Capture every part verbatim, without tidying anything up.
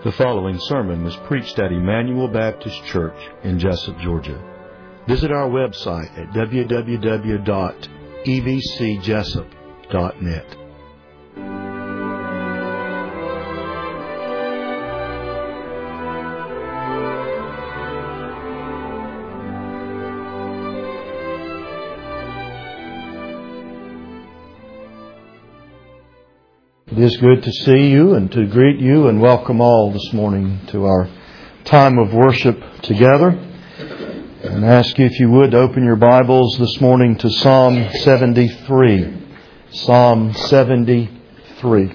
The following sermon was preached at Emmanuel Baptist Church in Jessup, Georgia. Visit our website at w w w dot e b c jessup dot net. It is good to see you and to greet you and welcome all this morning to our time of worship together. And ask you if you would open your Bibles this morning to Psalm seventy-three. Psalm seventy-three.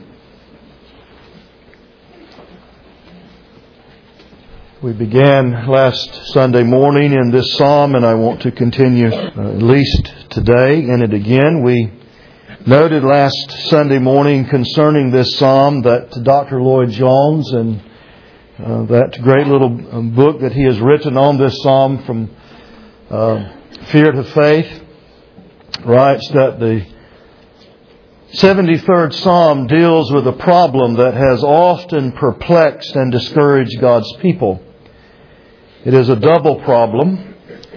We began last Sunday morning in this psalm, and I want to continue uh, at least today in it again. We noted last Sunday morning concerning this psalm that Doctor Lloyd Jones and uh, that great little book that he has written on this psalm, From uh, Fear to Faith, writes that the seventy-third psalm deals with a problem that has often perplexed and discouraged God's people. It is a double problem.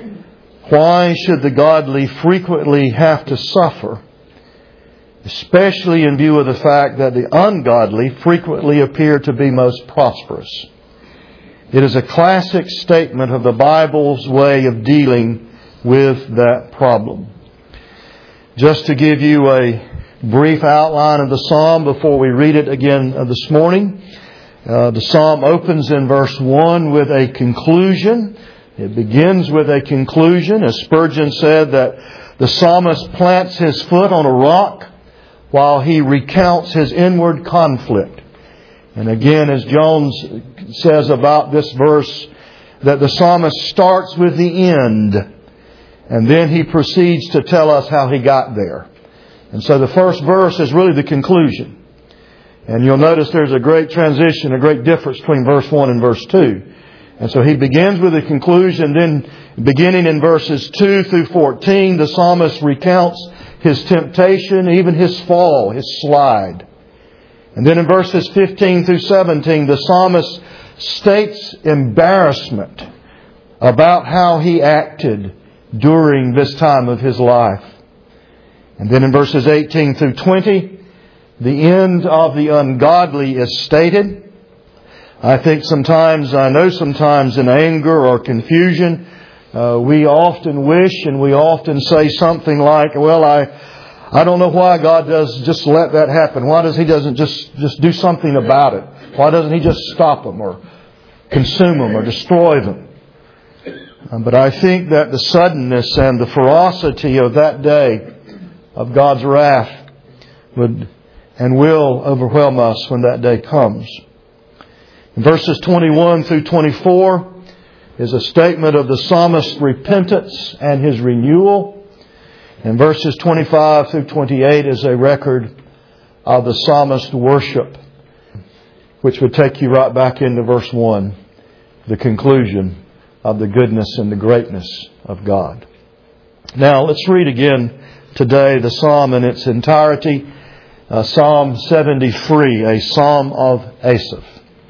Why should the godly frequently have to suffer? Especially in view of the fact that the ungodly frequently appear to be most prosperous. It is a classic statement of the Bible's way of dealing with that problem. Just to give you a brief outline of the psalm before we read it again this morning. Uh, the psalm opens in verse one with a conclusion. It begins with a conclusion. As Spurgeon said, that the psalmist plants his foot on a rock while he recounts his inward conflict. And again, as Jones says about this verse, that the psalmist starts with the end, and then he proceeds to tell us how he got there. And so the first verse is really the conclusion. And you'll notice there's a great transition, a great difference between verse one and verse two. And so he begins with the conclusion, then beginning in verses two through fourteen, the psalmist recounts his temptation, even his fall, his slide. And then in verses fifteen through seventeen, the psalmist states embarrassment about how he acted during this time of his life. And then in verses eighteen through twenty, the end of the ungodly is stated. I think sometimes, I know sometimes in anger or confusion, Uh, we often wish and we often say something like, well, I I don't know why God does just let that happen. Why does He doesn't just, just do something about it? Why doesn't He just stop them or consume them or destroy them? Um, but I think that the suddenness and the ferocity of that day of God's wrath would and will overwhelm us when that day comes. In verses twenty-one through twenty-four, is a statement of the psalmist's repentance and his renewal. And verses twenty-five through twenty-eight is a record of the psalmist's worship, which would take you right back into verse one, the conclusion of the goodness and the greatness of God. Now let's read again today the psalm in its entirety, uh, Psalm seventy-three, a psalm of Asaph.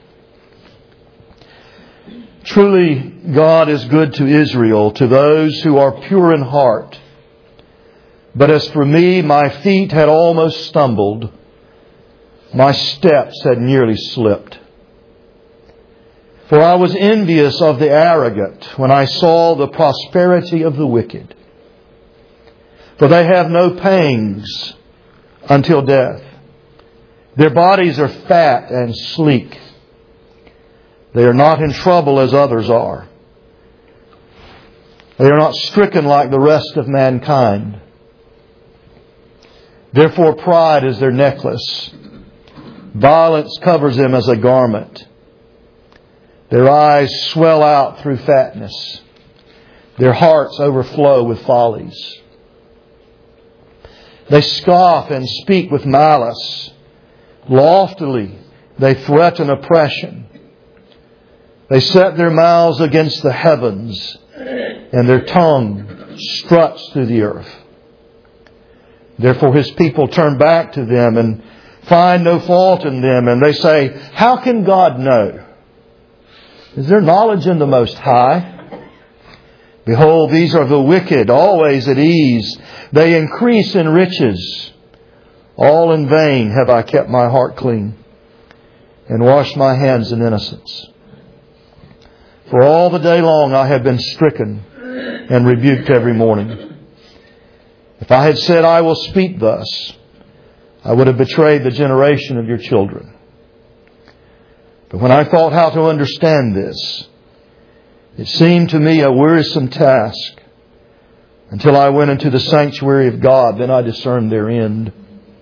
Truly, God is good to Israel, to those who are pure in heart. But as for me, my feet had almost stumbled. My steps had nearly slipped. For I was envious of the arrogant when I saw the prosperity of the wicked. For they have no pangs until death. Their bodies are fat and sleek. They are not in trouble as others are. They are not stricken like the rest of mankind. Therefore pride is their necklace. Violence covers them as a garment. Their eyes swell out through fatness. Their hearts overflow with follies. They scoff and speak with malice. Loftily they threaten oppression. They set their mouths against the heavens, and their tongue struts through the earth. Therefore His people turn back to them and find no fault in them. And they say, how can God know? Is there knowledge in the Most High? Behold, these are the wicked, always at ease. They increase in riches. All in vain have I kept my heart clean and washed my hands in innocence. For all the day long I have been stricken and rebuked every morning. If I had said, I will speak thus, I would have betrayed the generation of your children. But when I thought how to understand this, it seemed to me a wearisome task until I went into the sanctuary of God. Then I discerned their end.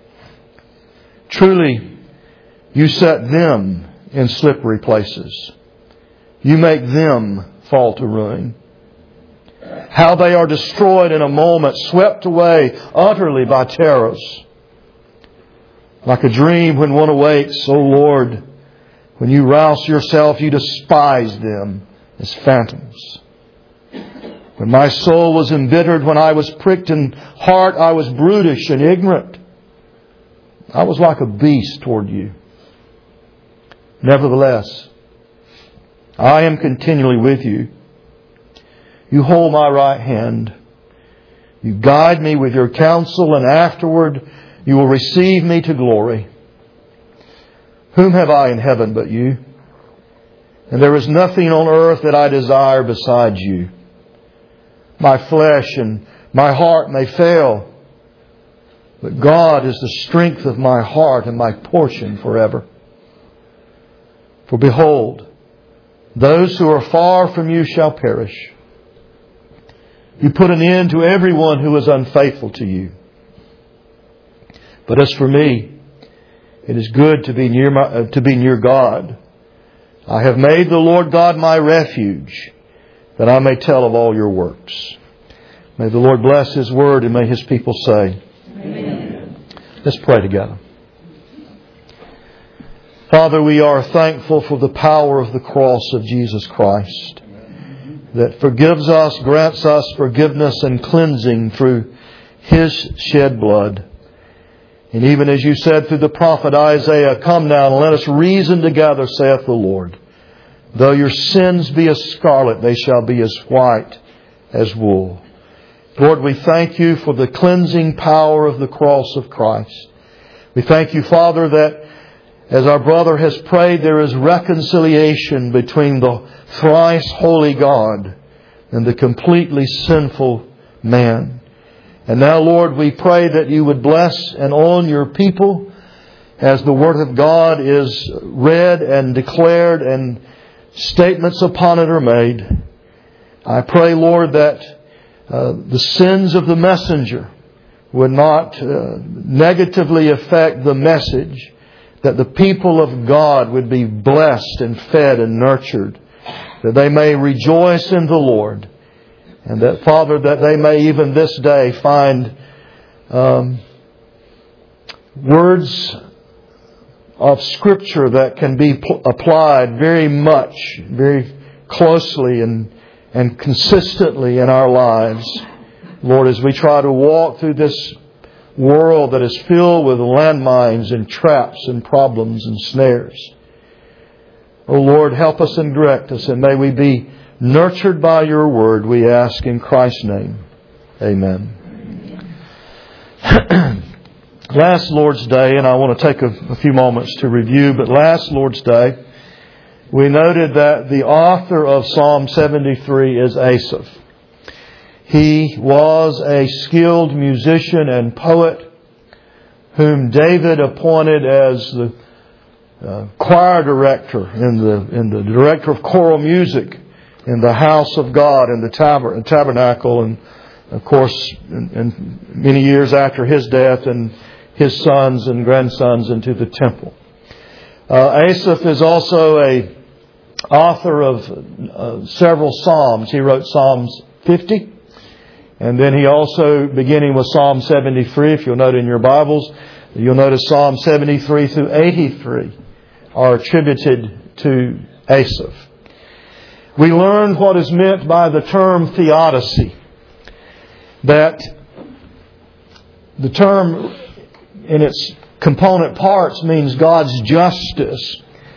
Truly, you set them in slippery places. You make them fall to ruin. How they are destroyed in a moment, swept away utterly by terrors. Like a dream when one awakes, O Lord, when you rouse yourself, you despise them as phantoms. When my soul was embittered, when I was pricked in heart, I was brutish and ignorant. I was like a beast toward you. Nevertheless, I am continually with you. You hold my right hand. You guide me with your counsel, and afterward you will receive me to glory. Whom have I in heaven but you? And there is nothing on earth that I desire besides you. My flesh and my heart may fail, but God is the strength of my heart and my portion forever. For behold, those who are far from you shall perish. You put an end to everyone who is unfaithful to you. But as for me, it is good to be near my, uh, to be near God. I have made the Lord God my refuge, that I may tell of all your works. May the Lord bless His word, and may His people say, Amen. Let's pray together. Father, we are thankful for the power of the cross of Jesus Christ that forgives us, grants us forgiveness and cleansing through His shed blood. And even as you said through the prophet Isaiah, come now and let us reason together, saith the Lord. Though your sins be as scarlet, they shall be as white as wool. Lord, we thank you for the cleansing power of the cross of Christ. We thank you, Father, that as our brother has prayed, there is reconciliation between the thrice holy God and the completely sinful man. And now, Lord, we pray that you would bless and own your people as the Word of God is read and declared and statements upon it are made. I pray, Lord, that uh, the sins of the messenger would not uh, negatively affect the message, that the people of God would be blessed and fed and nurtured, that they may rejoice in the Lord, and that, Father, that they may even this day find um, words of Scripture that can be pl- applied very much, very closely and, and consistently in our lives. Lord, as we try to walk through this world that is filled with landmines and traps and problems and snares. Oh Lord, help us and direct us, and may we be nurtured by your word, we ask in Christ's name. Amen. Last Lord's Day, and I want to take a, a few moments to review, but last Lord's Day, we noted that the author of Psalm seventy-three is Asaph. He was a skilled musician and poet whom David appointed as the uh, choir director and the, and the director of choral music in the house of God in the tab- tabernacle, and of course in, in many years after his death, and his sons and grandsons into the temple. Uh, Asaph is also a author of uh, several psalms. He wrote Psalms fifty. And then he also, beginning with Psalm seventy-three, if you'll note in your Bibles, you'll notice Psalm seventy-three through eighty-three are attributed to Asaph. We learned what is meant by the term theodicy. That the term in its component parts means God's justice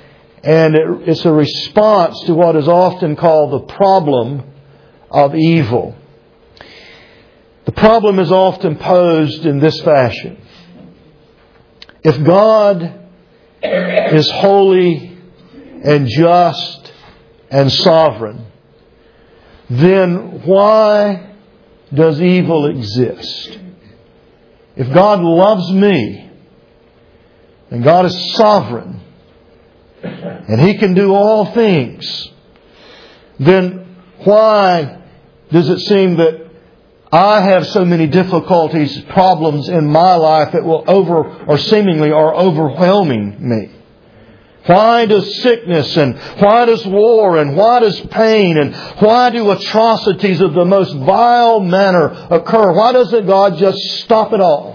And it, it's a response to what is often called the problem of evil. The problem is often posed in this fashion. If God is holy and just and sovereign, then why does evil exist? If God loves me, and God is sovereign, and He can do all things, then why does it seem that I have so many difficulties, problems in my life that will over, or seemingly are overwhelming me? Why does sickness and why does war and why does pain and why do atrocities of the most vile manner occur? Why doesn't God just stop it all?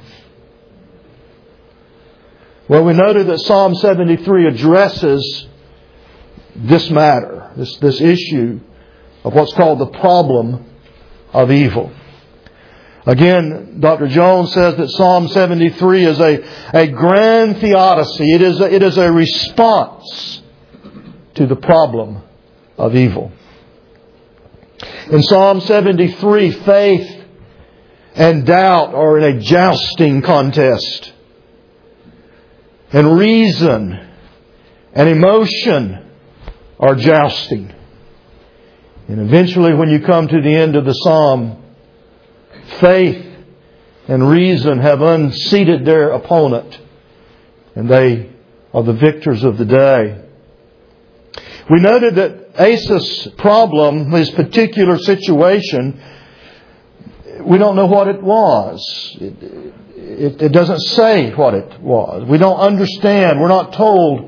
Well, we noted that Psalm seventy-three addresses this matter, this, this issue of what's called the problem of evil. Again, Doctor Jones says that Psalm seventy-three is a, a grand theodicy. It is a, it is a response to the problem of evil. In Psalm seventy-three, faith and doubt are in a jousting contest. And reason and emotion are jousting. And eventually, when you come to the end of the psalm, faith and reason have unseated their opponent, and they are the victors of the day. We noted that Asaph's problem, his particular situation, we don't know what it was. It, it, it doesn't say what it was. We don't understand. We're not told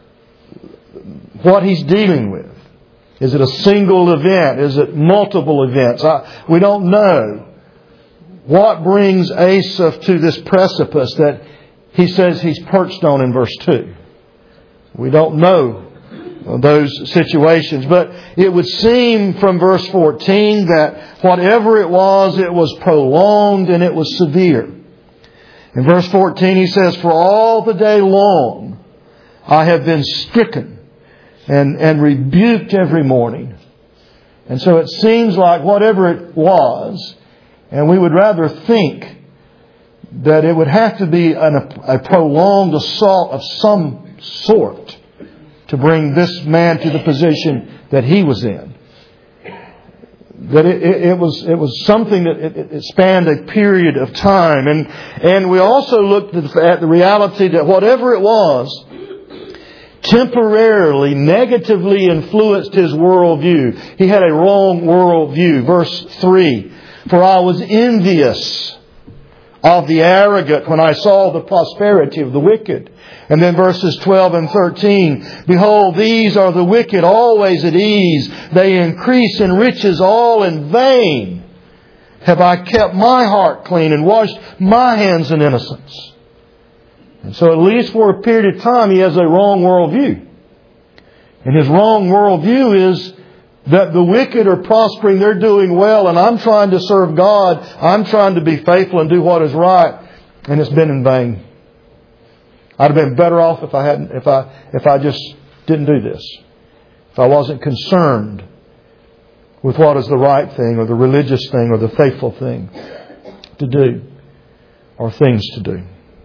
what he's dealing with. Is it a single event? Is it multiple events? I, we don't know. What brings Asaph to this precipice that he says he's perched on in verse two? We don't know those situations. But it would seem from verse fourteen that whatever it was, it was prolonged and it was severe. In verse fourteen he says, "For all the day long I have been stricken and, and rebuked every morning." And so it seems like whatever it was, and we would rather think that it would have to be an, a prolonged assault of some sort to bring this man to the position that he was in. That it, it, it was it was something that it, it spanned a period of time. And, and we also looked at the reality that whatever it was, temporarily, negatively influenced his worldview. He had a wrong worldview. Verse three, "For I was envious of the arrogant when I saw the prosperity of the wicked." And then verses twelve and thirteen, "Behold, these are the wicked, always at ease. They increase in riches all in vain. Have I kept my heart clean and washed my hands in innocence?" And so at least for a period of time, he has a wrong worldview. And his wrong worldview is that the wicked are prospering, they're doing well, and I'm trying to serve God. I'm trying to be faithful and do what is right. And it's been in vain. I'd have been better off if I hadn't, if I, if I just didn't do this. If I wasn't concerned with what is the right thing or the religious thing or the faithful thing to do or things to do.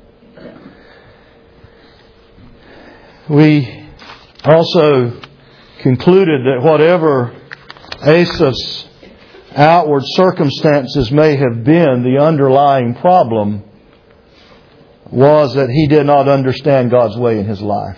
We also concluded that whatever Asaph's outward circumstances may have been, the underlying problem was that he did not understand God's way in his life.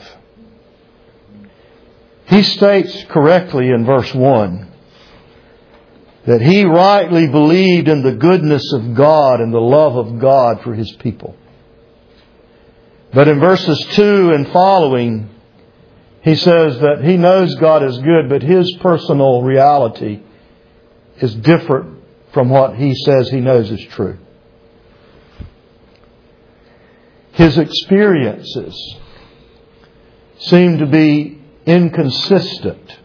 He states correctly in verse one that he rightly believed in the goodness of God and the love of God for His people. But in verses two and following, he says that he knows God is good, but his personal reality is different from what he says he knows is true. His experiences seem to be inconsistent,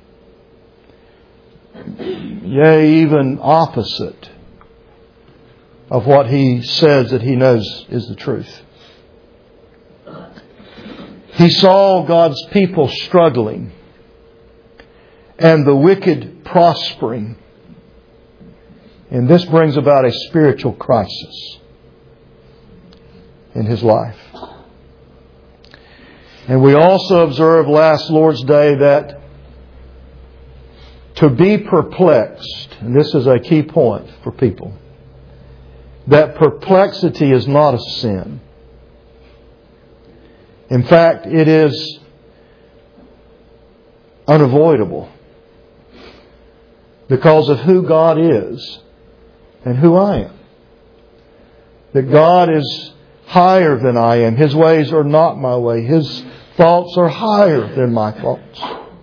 yea, even opposite of what he says that he knows is the truth. He saw God's people struggling and the wicked prospering. And this brings about a spiritual crisis in his life. And we also observed last Lord's Day that to be perplexed, and this is a key point for people, that perplexity is not a sin. In fact, it is unavoidable because of who God is and who I am. That God is higher than I am. His ways are not my way. His thoughts are higher than my thoughts.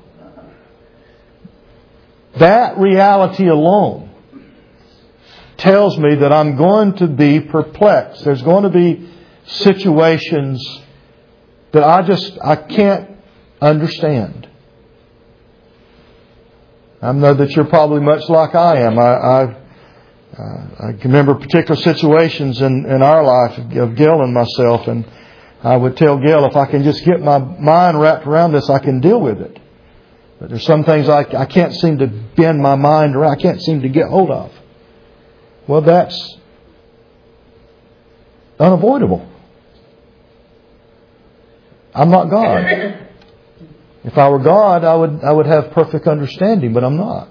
That reality alone tells me that I'm going to be perplexed. There's going to be situations that I just, I can't understand. I know that you're probably much like I am. I, I, uh, I can remember particular situations in, in our life of Gil and myself, and I would tell Gil, if I can just get my mind wrapped around this, I can deal with it. But there's some things I, I can't seem to bend my mind around, I can't seem to get hold of. Well, that's unavoidable. I'm not God. If I were God, I would I would have perfect understanding, but I'm not.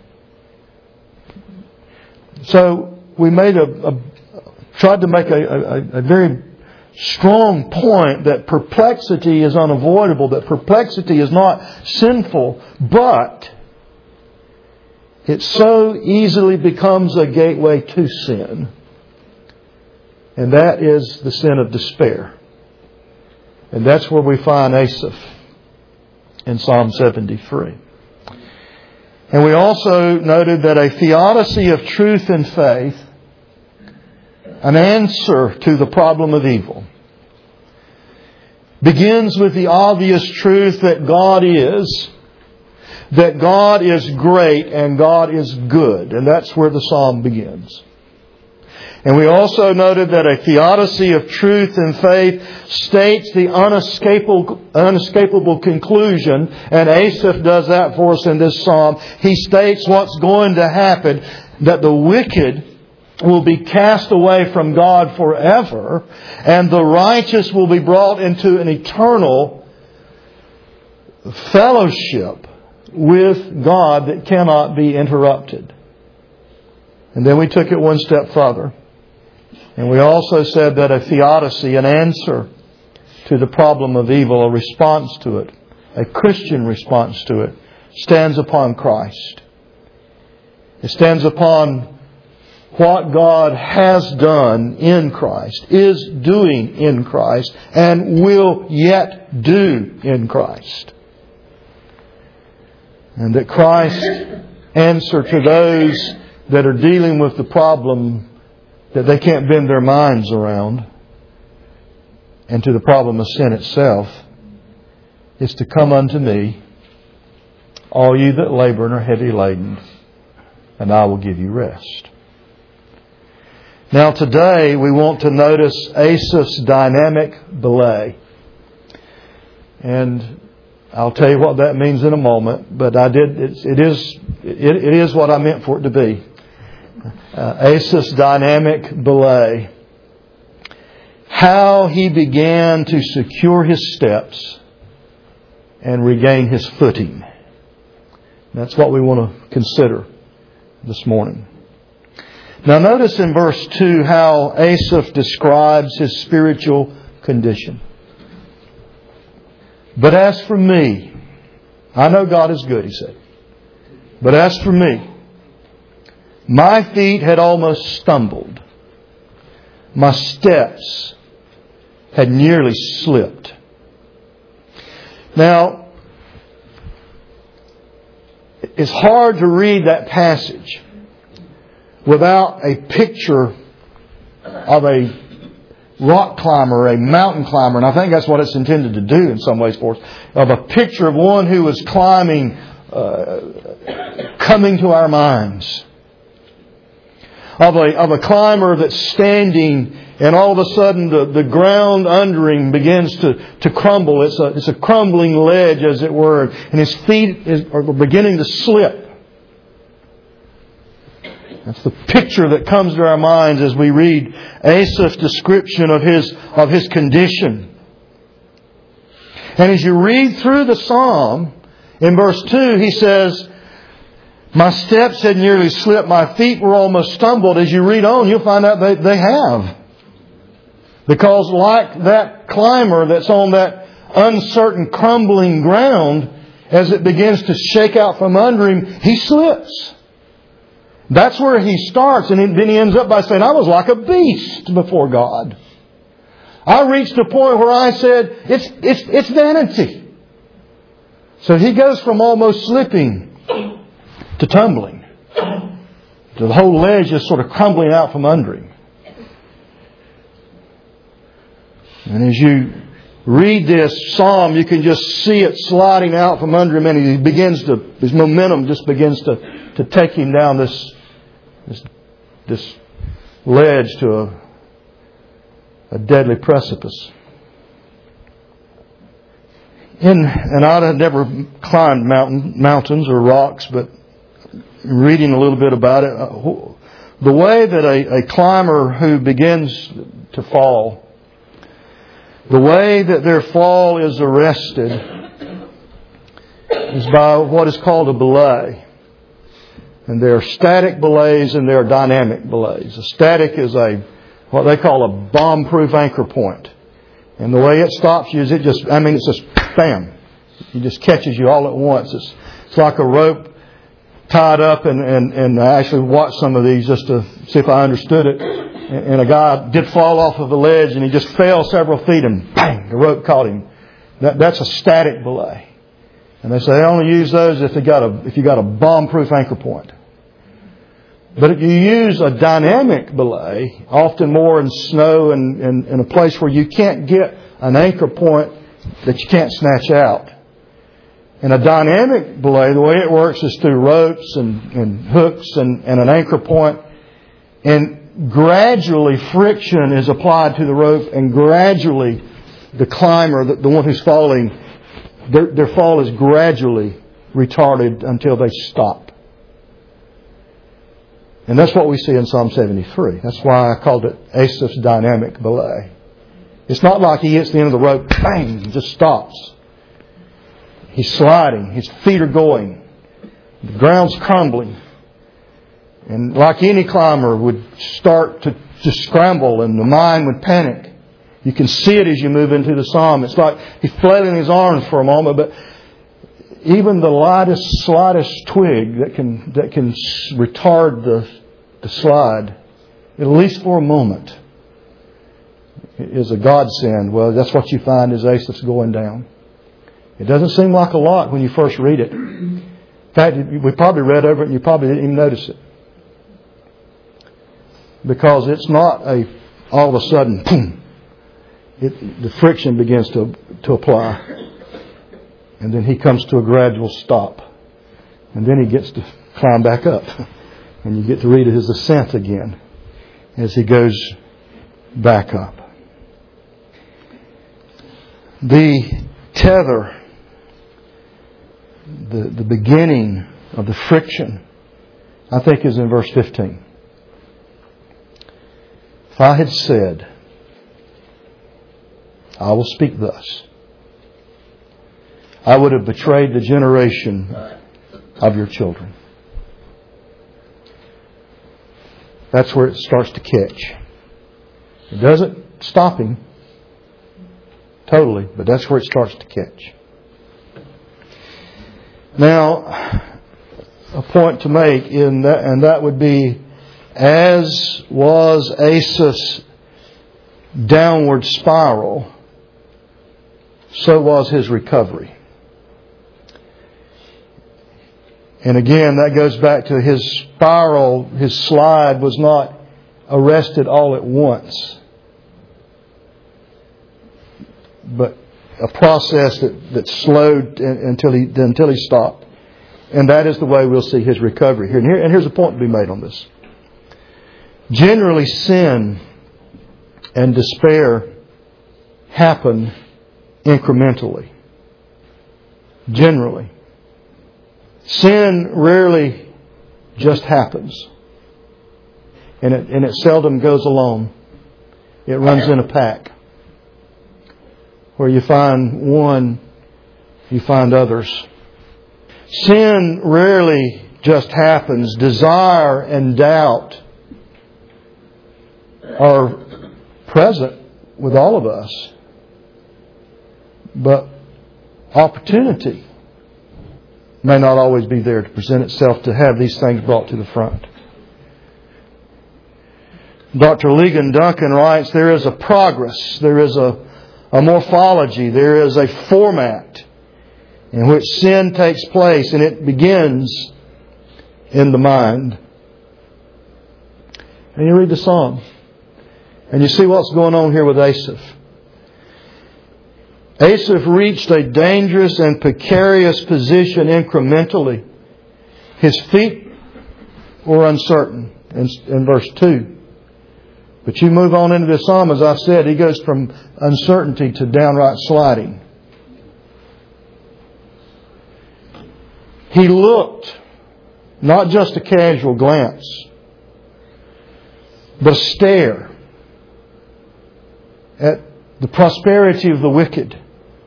So we made a, a tried to make a, a, a very strong point that perplexity is unavoidable, that perplexity is not sinful, but it so easily becomes a gateway to sin. And that is the sin of despair. And that's where we find Asaph in Psalm seventy-three. And we also noted that a theodicy of truth and faith, an answer to the problem of evil, begins with the obvious truth that God is, that God is great and God is good. And that's where the psalm begins. And we also noted that a theodicy of truth and faith states the unescapable, unescapable conclusion, and Asaph does that for us in this psalm. He states what's going to happen, that the wicked will be cast away from God forever, and the righteous will be brought into an eternal fellowship with God that cannot be interrupted. And then we took it one step further. And we also said that a theodicy, an answer to the problem of evil, a response to it, a Christian response to it, stands upon Christ. It stands upon what God has done in Christ, is doing in Christ, and will yet do in Christ. And that Christ's answer to those that are dealing with the problem that they can't bend their minds around, and to the problem of sin itself, is to come unto me, all you that labor and are heavy laden, and I will give you rest. Now today we want to notice Asaph's dynamic belay. And I'll tell you what that means in a moment, but I did, it's, it is, it, it is what I meant for it to be. Uh, Asaph's dynamic belay. How he began to secure his steps and regain his footing. That's what we want to consider this morning. Now notice in verse two how Asaph describes his spiritual condition. But as for me, I know God is good, he said. But as for me, my feet had almost stumbled. My steps had nearly slipped. Now, it's hard to read that passage without a picture of a rock climber, a mountain climber, and I think that's what it's intended to do in some ways for us, of a picture of one who was climbing, uh, coming to our minds. of a, of a climber that's standing, and all of a sudden the, the ground under him begins to, to crumble. It's a, it's a crumbling ledge, as it were, and his feet is, are beginning to slip. That's the picture that comes to our minds as we read Asaph's description of his, of his condition. And as you read through the psalm, in verse two, he says, my steps had nearly slipped, my feet were almost stumbled. As you read on, you'll find out they, they have. Because like that climber that's on that uncertain, crumbling ground, as it begins to shake out from under him, he slips. That's where he starts, and then he ends up by saying, I was like a beast before God. I reached a point where I said, it's, it's, it's vanity. So he goes from almost slipping to tumbling. To the whole ledge just sort of crumbling out from under him. And as you read this psalm, you can just see it sliding out from under him, and he begins to, his momentum just begins to, to take him down this, this, this ledge to a, a deadly precipice. In, and I had never climbed mountain, mountains or rocks, but reading a little bit about it, the way that a, a climber who begins to fall, the way that their fall is arrested is by what is called a belay. And there are static belays and there are dynamic belays. A static is a what they call a bomb-proof anchor point. And the way it stops you is it just, I mean, it's just bam. It just catches you all at once. It's, it's like a rope tied up, and, and, and I actually watched some of these just to see if I understood it. And, and a guy did fall off of the ledge and he just fell several feet and bang, the rope caught him. That, that's a static belay. And they say they only use those if they got a if you got a bomb-proof anchor point. But if you use a dynamic belay, often more in snow and in a place where you can't get an anchor point that you can't snatch out. And a dynamic belay, the way it works is through ropes and, and hooks and, and an anchor point. And gradually friction is applied to the rope, and gradually the climber, the, the one who's falling, their, their fall is gradually retarded until they stop. And that's what we see in Psalm seventy-three. That's why I called it Asaph's dynamic belay. It's not like he hits the end of the rope, bang, and just stops. He's sliding. His feet are going. The ground's crumbling. And like any climber would start to, to scramble, and the mind would panic. You can see it as you move into the psalm. It's like he's flailing his arms for a moment, but even the lightest, slightest twig that can that can retard the, the slide, at least for a moment, is a godsend. Well, that's what you find as Asaph's going down. It doesn't seem like a lot when you first read it. In fact, we probably read over it and you probably didn't even notice it. Because it's not a all of a sudden, boom, it, the friction begins to, to apply. And then he comes to a gradual stop. And then he gets to climb back up. And you get to read his ascent again as he goes back up. The tether, the, the beginning of the friction, I think is in verse fifteen. If I had said, I will speak thus, I would have betrayed the generation of your children. That's where it starts to catch. It doesn't stop him totally, but that's where it starts to catch. Now, a point to make, in that, and that would be, as was Asaph's downward spiral, so was his recovery. And again, that goes back to his spiral, his slide was not arrested all at once, but a process that, that slowed until he until he stopped. And that is the way we'll see his recovery here. And, here, and here's a point to be made on this. Generally, sin and despair happen incrementally. Generally. Sin rarely just happens. And it, and it seldom goes alone. It runs in a pack. Where you find one, you find others. Sin rarely just happens. Desire and doubt are present with all of us. But opportunity may not always be there to present itself to have these things brought to the front. Doctor Ligon Duncan writes, there is a progress, there is a, a morphology, there is a format in which sin takes place, and it begins in the mind. And you read the Psalm, and you see what's going on here with Asaph. Asaph reached a dangerous and precarious position incrementally. His feet were uncertain in, in verse two. But you move on into the Psalm, as I said, he goes from uncertainty to downright sliding. He looked, not just a casual glance, but a stare at the prosperity of the wicked.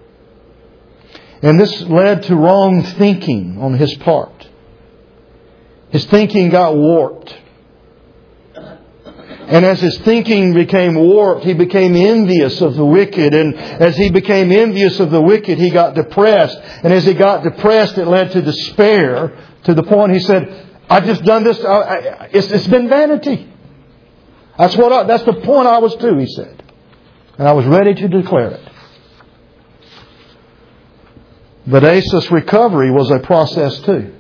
And this led to wrong thinking on his part. His thinking got warped. And as his thinking became warped, he became envious of the wicked. And as he became envious of the wicked, he got depressed. And as he got depressed, it led to despair, to the point he said, I've just done this. I, I, it's, it's been vanity. That's what. I, that's the point I was to, he said. And I was ready to declare it. But Asaph's recovery was a process too.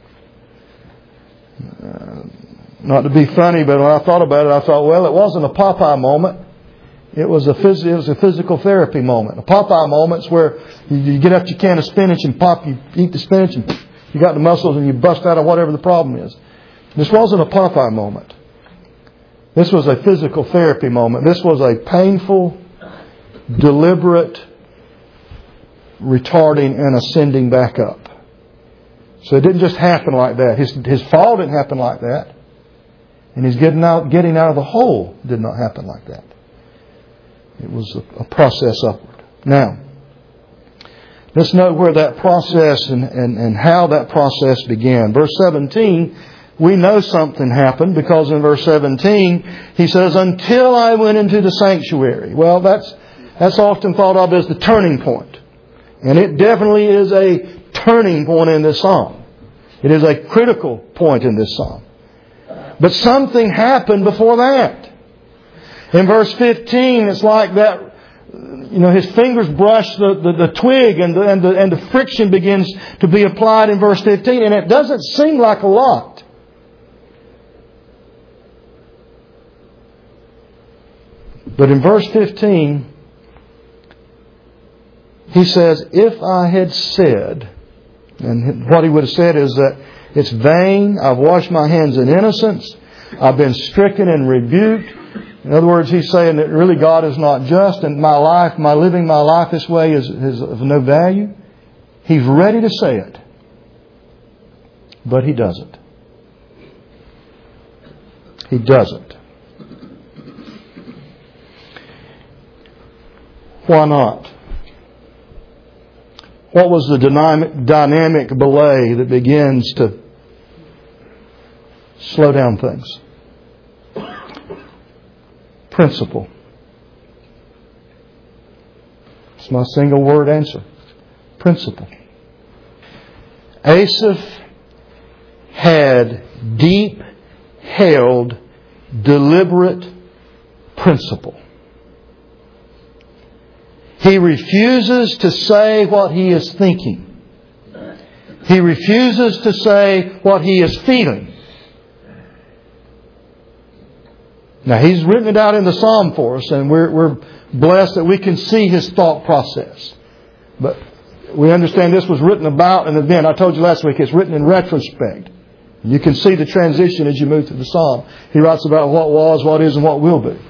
Uh, Not to be funny, but when I thought about it, I thought, well, it wasn't a Popeye moment. It was a phys- it was a physical therapy moment. A Popeye moment's where you get up your can of spinach and pop, you eat the spinach and you got the muscles and you bust out of whatever the problem is. This wasn't a Popeye moment. This was a physical therapy moment. This was a painful, deliberate retarding and ascending back up. So it didn't just happen like that. His, his fall didn't happen like that. And his getting out, getting out of the hole did not happen like that. It was a, a process upward. Now, let's note where that process and, and, and how that process began. Verse seventeen, we know something happened because in verse seventeen, he says, until I went into the sanctuary. Well, that's, that's often thought of as the turning point. And it definitely is a turning point in this psalm. It is a critical point in this psalm. But something happened before that. In verse fifteen, it's like that, you know, his fingers brush the, the, the twig and the, and, the, and the friction begins to be applied in verse fifteen. And it doesn't seem like a lot. But in verse fifteen, he says, if I had said, and what he would have said is that it's vain, I've washed my hands in innocence, I've been stricken and rebuked. In other words, he's saying that really God is not just, and my life, my living my life this way is, is of no value. He's ready to say it. But he doesn't. He doesn't. Why not? What was the dynamic, dynamic belay that begins to slow down things? Principle. It's my single word answer. Principle. Asaph had deep held, deliberate principle. He refuses to say what he is thinking. He refuses to say what he is feeling. Now, he's written it out in the Psalm for us, and we're, we're blessed that we can see his thought process. But we understand this was written about an event. I told you last week, it's written in retrospect. You can see the transition as you move through the psalm. He writes about what was, what is, and what will be.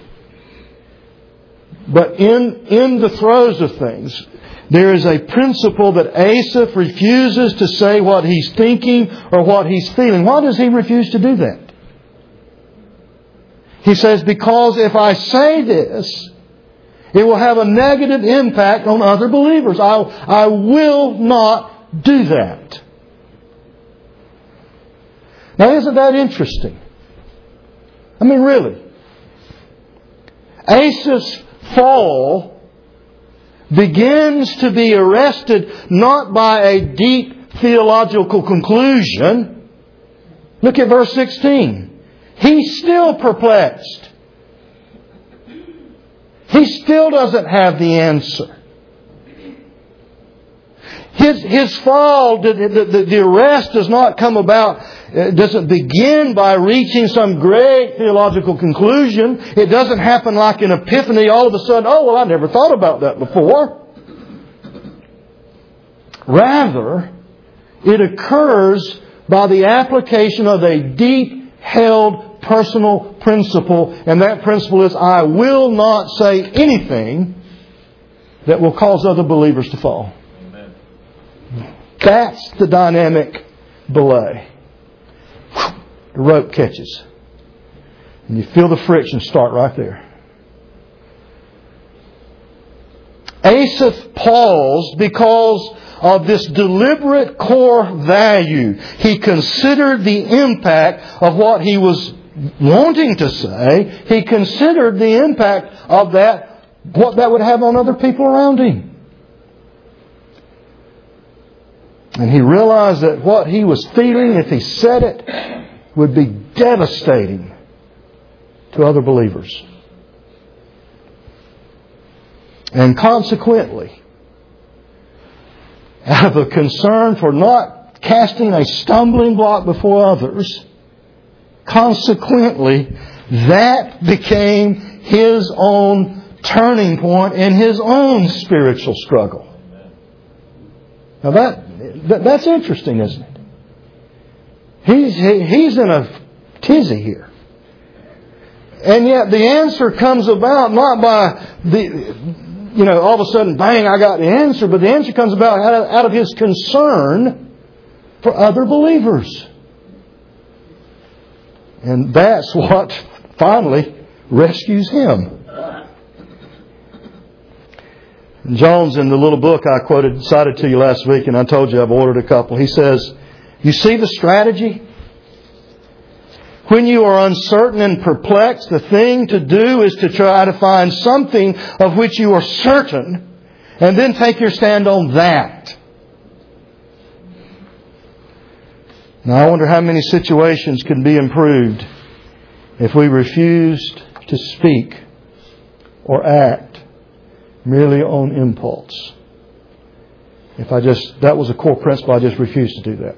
But in, in the throes of things, there is a principle that Asaph refuses to say what he's thinking or what he's feeling. Why does he refuse to do that? He says, because if I say this, it will have a negative impact on other believers. I, I will not do that. Now, isn't that interesting? I mean, really. Asaph's fall begins to be arrested not by a deep theological conclusion. Look at verse sixteen. He's still perplexed. He still doesn't have the answer. His, his fall, the, the, the arrest does not come about, it doesn't begin by reaching some great theological conclusion. It doesn't happen like an epiphany all of a sudden, oh, well, I never thought about that before. Rather, it occurs by the application of a deep-held personal principle, and that principle is, I will not say anything that will cause other believers to fall. Amen. That's the dynamic belay. The rope catches. And you feel the friction start right there. Asaph paused because of this deliberate core value. He considered the impact of what he was wanting to say. He considered the impact of that, what that would have on other people around him. And he realized that what he was feeling, if he said it, would be devastating to other believers. And consequently, out of a concern for not casting a stumbling block before others, consequently, that became his own turning point in his own spiritual struggle. Now that, that that's interesting, isn't it? He's, he's in a tizzy here. And yet the answer comes about not by the, you know, all of a sudden, bang, I got the answer. But the answer comes about out of, out of his concern for other believers. And that's what finally rescues him. Jones, in the little book I quoted, cited to you last week, and I told you I've ordered a couple. He says, you see the strategy? When you are uncertain and perplexed, the thing to do is to try to find something of which you are certain, and then take your stand on that. Now, I wonder how many situations can be improved if we refused to speak or act merely on impulse. If I just, that was a core principle, I just refused to do that.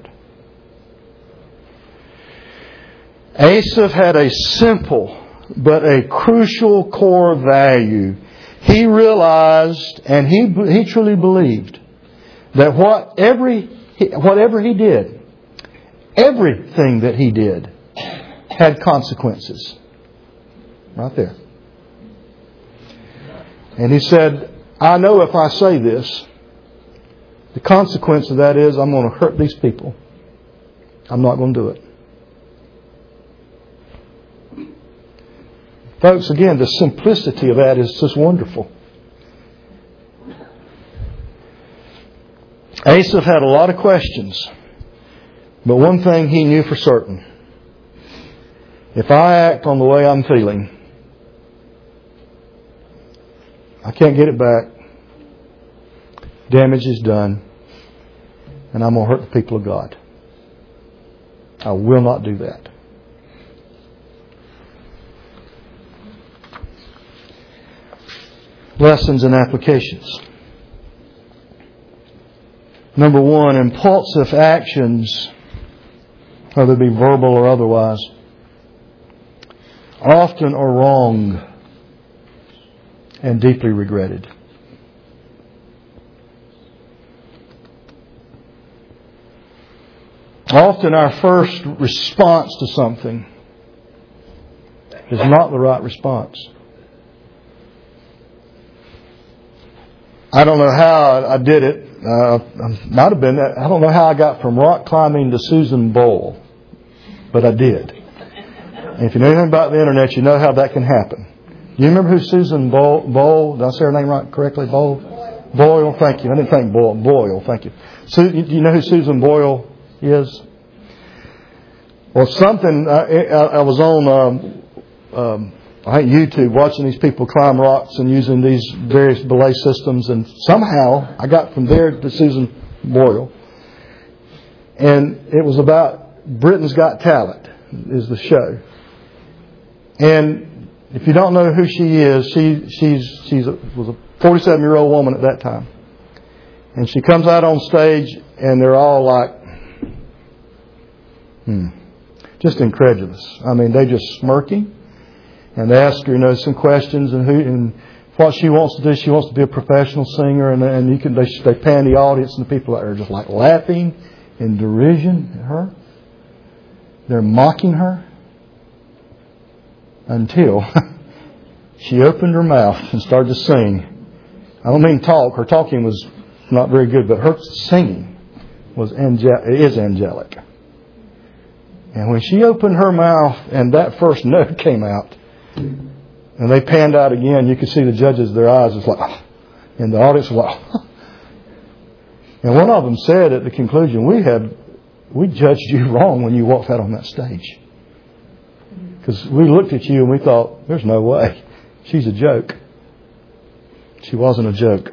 Asaph had a simple but a crucial core value. He realized, and he he truly believed, that what every, whatever he did, everything that he did had consequences. Right there. And he said, I know if I say this, the consequence of that is I'm going to hurt these people. I'm not going to do it. Folks, again, the simplicity of that is just wonderful. Asaph had a lot of questions. But one thing he knew for certain. If I act on the way I'm feeling, I can't get it back. Damage is done. And I'm going to hurt the people of God. I will not do that. Lessons and applications. Number one, impulsive actions, whether it be verbal or otherwise, often are wrong and deeply regretted. Often our first response to something is not the right response. I don't know how I did it. Uh, might have been. I don't know how I got from rock climbing to Susan Boyle, but I did. And if you know anything about the internet, you know how that can happen. Do you remember who Susan Boyle? Boyle did I say her name right correctly? Boyle. Boyle. Thank you. I didn't think Boyle. Boyle. Thank you. So, do you know who Susan Boyle is? Well, something. I, I, I was on. Um, um, I think YouTube, watching these people climb rocks and using these various belay systems, and somehow I got from there to Susan Boyle. And it was about Britain's Got Talent is the show. And if you don't know who she is, she she's she's a, was a forty-seven-year-old woman at that time. And she comes out on stage, and they're all like, hmm, just incredulous. I mean, they just smirking. And they ask her, you know, some questions and who and what she wants to do. She wants to be a professional singer, and and you can they they pan the audience, and the people are just like laughing in derision at her. They're mocking her until she opened her mouth and started to sing. I don't mean talk. Her talking was not very good, but her singing was angel is angelic. And when she opened her mouth and that first note came out, and they panned out again, you could see the judges, their eyes was like, oh. And the audience was like, oh. And one of them said at the conclusion, we had, we judged you wrong when you walked out on that stage. Because we looked at you and we thought, there's no way. She's a joke. She wasn't a joke.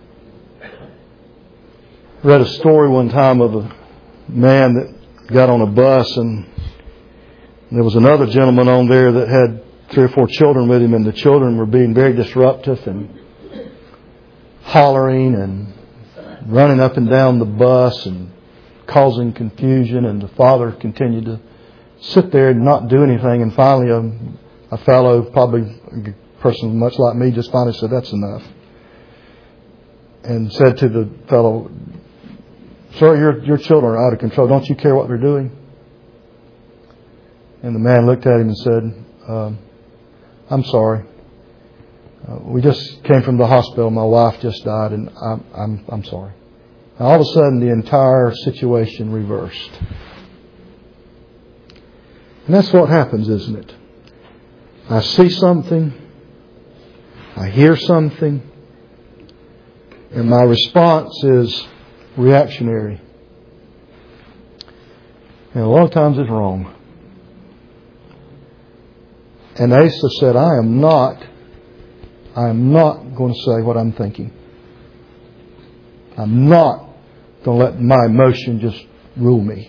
I read a story one time of a man that got on a bus, and there was another gentleman on there that had three or four children with him, and the children were being very disruptive and hollering and running up and down the bus and causing confusion, and the father continued to sit there and not do anything, and finally a, a fellow, probably a person much like me, just finally said, that's enough. And said to the fellow, sir, your, your children are out of control. Don't you care what they're doing? And the man looked at him and said, um, I'm sorry. Uh, we just came from the hospital. My wife just died, and I'm I'm I'm sorry. And all of a sudden, the entire situation reversed. And that's what happens, isn't it? I see something, I hear something, and my response is reactionary. And a lot of times it's wrong. And Asa said, I am not, I am not going to say what I'm thinking. I'm not going to let my emotion just rule me.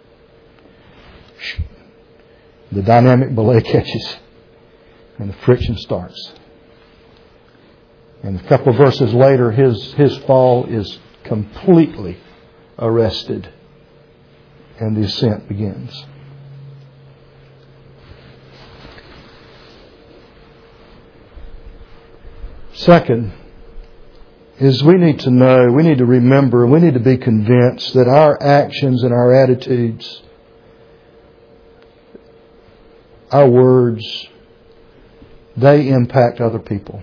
The dynamic belay catches, and the friction starts. And a couple of verses later, his, his fall is completely arrested, and the ascent begins. Second is we need to know, we need to remember, we need to be convinced that our actions and our attitudes, our words, they impact other people.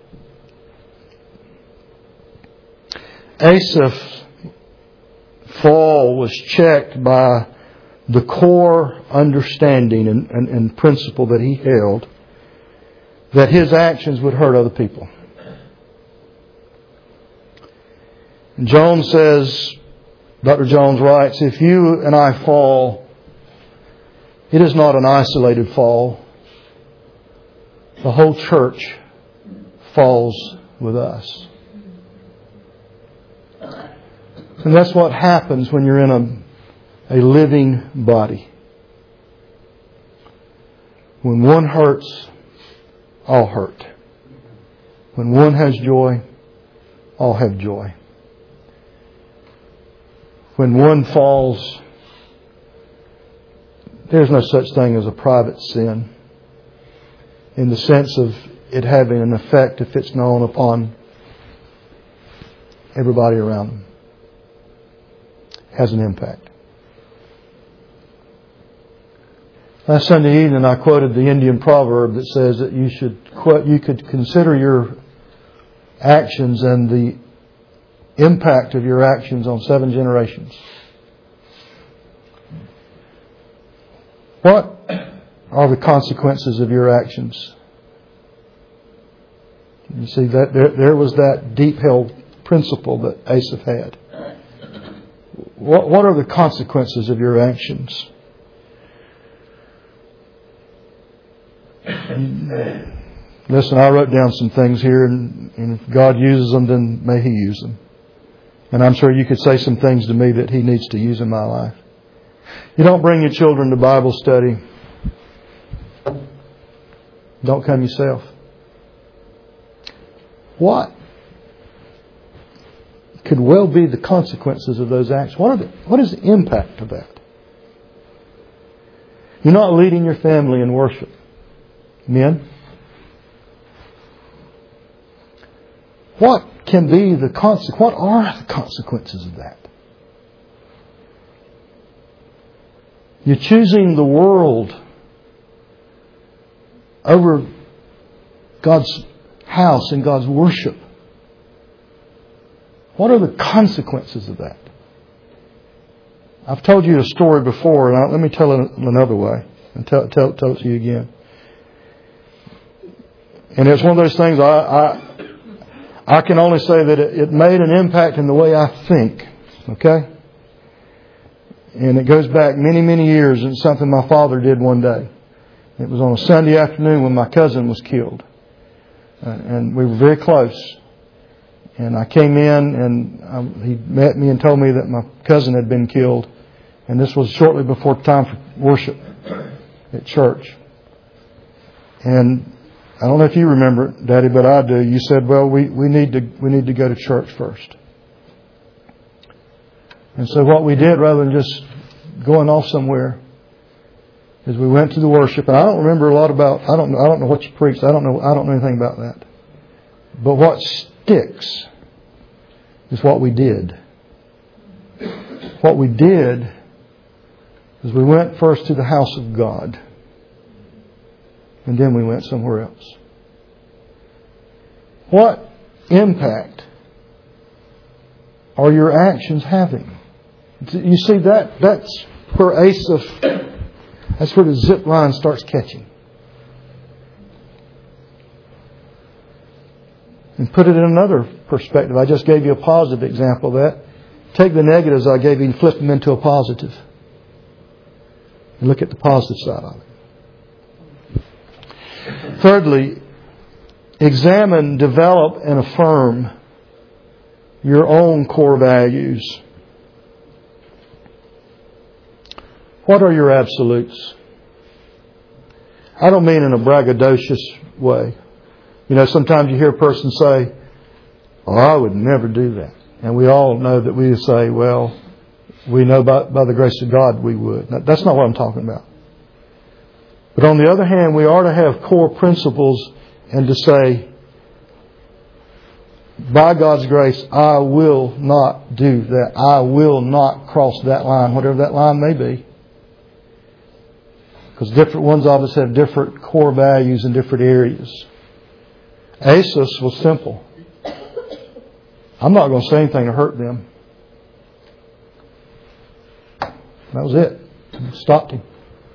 Asaph's fall was checked by the core understanding and, and, and principle that he held that his actions would hurt other people. And Jones says, Doctor Jones writes, if you and I fall, it is not an isolated fall. The whole church falls with us. And that's what happens when you're in a, a living body. When one hurts, all hurt. When one has joy, all have joy. When one falls, there's no such thing as a private sin in the sense of it having an effect if it's known upon everybody around them. It has an impact. Last Sunday evening I quoted the Indian proverb that says that you should you could consider your actions and the impact of your actions on seven generations. What are the consequences of your actions? You see, that there, there was that deep-held principle that Asaph had. What, what are the consequences of your actions? Listen, I wrote down some things here, and, and if God uses them, then may He use them. And I'm sure you could say some things to me that He needs to use in my life. You don't bring your children to Bible study. Don't come yourself. What could well be the consequences of those acts? What are the, what is the impact of that? You're not leading your family in worship. Men? What can be the consequence? What are the consequences of that? You're choosing the world over God's house and God's worship. What are the consequences of that? I've told you a story before, and let me tell it another way and tell, tell, tell it to you again. And it's one of those things I, I, I can only say that it, it made an impact in the way I think. Okay? And it goes back many, many years, and it's something my father did one day. It was on a Sunday afternoon when my cousin was killed. Uh, and we were very close. And I came in, and um, he met me and told me that my cousin had been killed. And this was shortly before time for worship at church. And I don't know if you remember it, Daddy, but I do. You said, well, we, we need to we need to go to church first. And so what we did, rather than just going off somewhere, is we went to the worship. And I don't remember a lot about, I don't know, I don't know what you preached. I don't know, I don't know anything about that. But what sticks is what we did. What we did is we went first to the house of God. And then we went somewhere else. What impact are your actions having? You see, that that's where Asaph, that's where the zip line starts catching. And put it in another perspective. I just gave you a positive example of that. Take the negatives I gave you and flip them into a positive. And look at the positive side of it. Thirdly, examine, develop, and affirm your own core values. What are your absolutes? I don't mean in a braggadocious way. You know, sometimes you hear a person say, oh, I would never do that. And we all know that we say, well, we know by, by the grace of God we would. Now, that's not what I'm talking about. But on the other hand, we are to have core principles and to say, by God's grace, I will not do that. I will not cross that line, whatever that line may be. Because different ones of us have different core values in different areas. Asaph was simple. I'm not going to say anything to hurt them. That was it. Stopped him.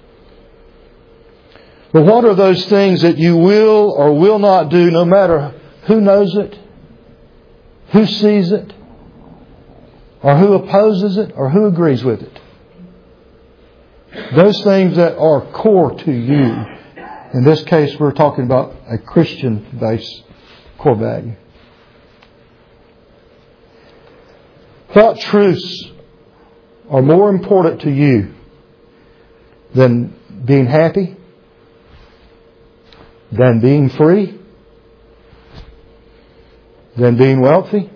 But what are those things that you will or will not do, no matter who knows it, who sees it, or who opposes it, or who agrees with it? Those things that are core to you. In this case, we're talking about a Christian-based core value. What truths are more important to you than being happy, than being free, than being wealthy,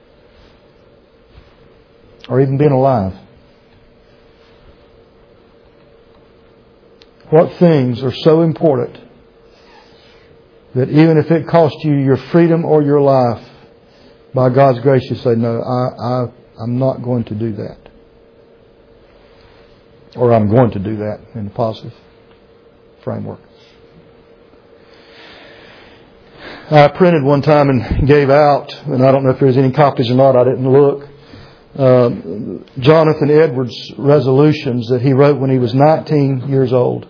or even being alive? What things are so important that even if it costs you your freedom or your life, by God's grace you say, no, I, I, I'm not going to do that. Or I'm going to do that in the positive. framework. I printed one time and gave out, and I don't know if there's any copies or not, I didn't look, uh, Jonathan Edwards' resolutions that he wrote when he was nineteen years old.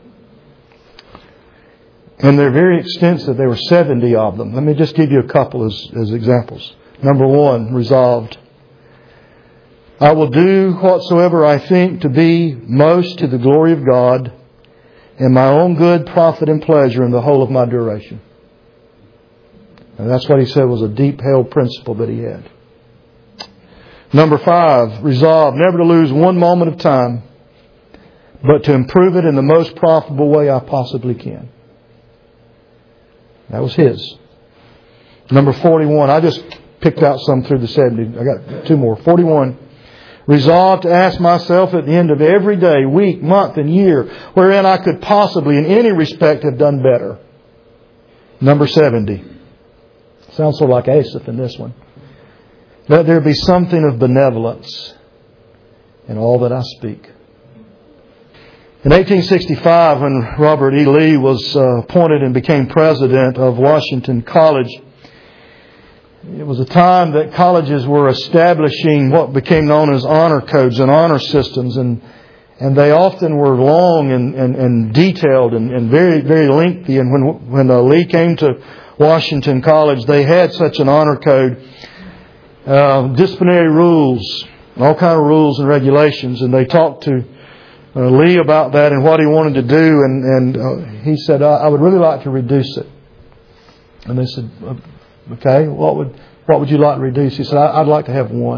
And they're very extensive. There were seventy of them. Let me just give you a couple as, as examples. Number one, resolved. I will do whatsoever I think to be most to the glory of God and my own good profit and pleasure in the whole of my duration. And that's what he said was a deep held principle that he had. Number five, resolve never to lose one moment of time, but to improve it in the most profitable way I possibly can. That was his. Number forty-one, I just picked out some through the seventies. I got two more. forty-one, resolve to ask myself at the end of every day, week, month, and year, wherein I could possibly in any respect have done better. Number seventy. Sounds sort of like Asaph in this one. Let there be something of benevolence in all that I speak. In eighteen sixty-five, when Robert E. Lee was uh, appointed and became president of Washington College, it was a time that colleges were establishing what became known as honor codes and honor systems, and and they often were long and, and, and detailed and, and very, very lengthy. And when when uh, Lee came to Washington College, they had such an honor code, uh, disciplinary rules, all kind of rules and regulations, and they talked to Uh, Lee about that and what he wanted to do, and, and uh, he said, I, I would really like to reduce it. And they said, okay, what would what would you like to reduce? He said, I, I'd like to have one.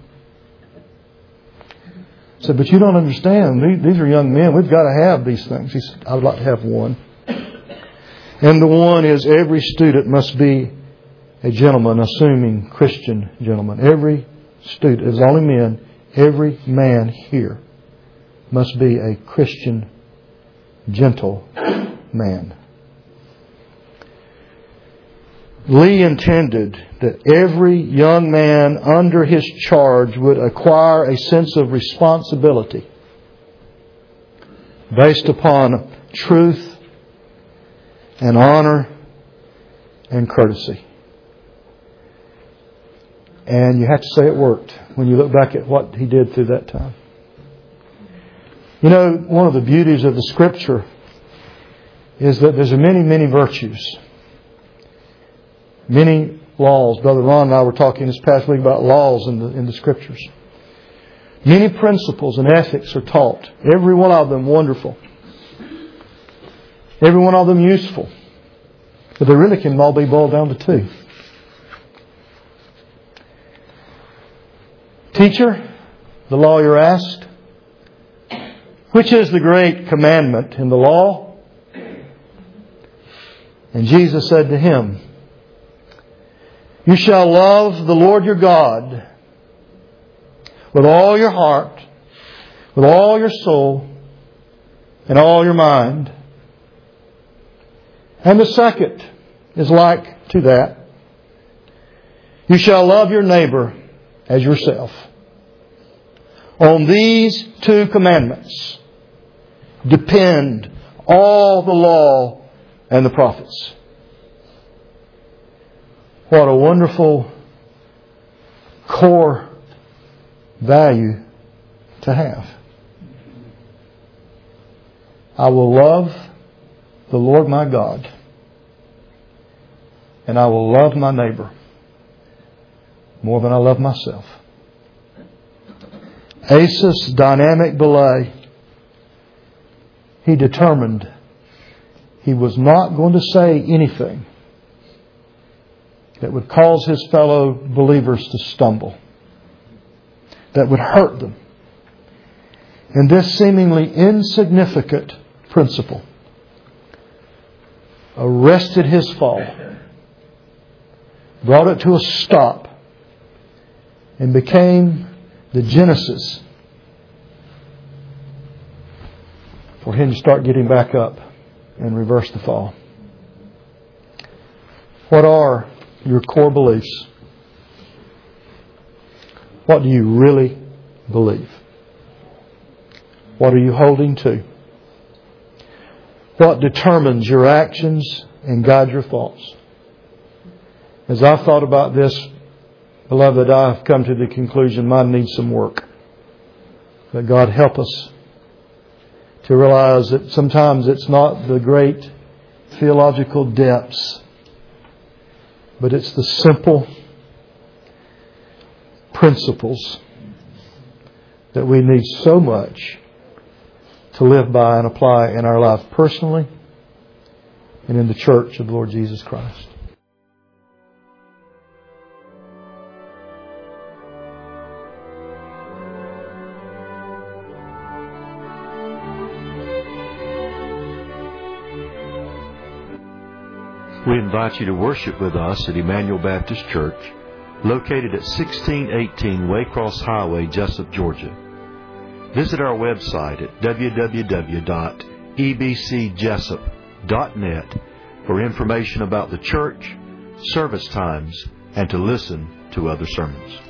I said, but you don't understand. These, these are young men. We've got to have these things. He said, I would like to have one. And the one is every student must be a gentleman, assuming Christian gentleman. Every student, as only men, every man here must be a Christian, gentle man. Lee intended that every young man under his charge would acquire a sense of responsibility based upon truth and honor and courtesy. And you have to say it worked when you look back at what he did through that time. You know, one of the beauties of the Scripture is that there's many, many virtues. Many laws. Brother Ron and I were talking this past week about laws in the, in the Scriptures. Many principles and ethics are taught. Every one of them wonderful. Every one of them useful. But they really can all be boiled down to two. Teacher, the lawyer asked, which is the great commandment in the law? And Jesus said to him, you shall love the Lord your God with all your heart, with all your soul, and all your mind. And the second is like to that. You shall love your neighbor as yourself. On these two commandments depend all the law and the prophets. What a wonderful core value to have. I will love the Lord my God, and I will love my neighbor more than I love myself. Asaph's dynamic belay, he determined he was not going to say anything that would cause his fellow believers to stumble, that would hurt them. And this seemingly insignificant principle arrested his fall, brought it to a stop, and became the genesis for him to start getting back up and reverse the fall. What are your core beliefs? What do you really believe? What are you holding to? what determines your actions and guides your thoughts. As I've thought about this, beloved, I've come to the conclusion mine needs some work. But God help us to realize that sometimes it's not the great theological depths, but it's the simple principles that we need so much to live by and apply in our life personally and in the church of the Lord Jesus Christ. We invite you to worship with us at Emmanuel Baptist Church, located at sixteen eighteen Waycross Highway, Jessup, Georgia. Visit our website at w w w dot e b c jessup dot net for information about the church, service times, and to listen to other sermons.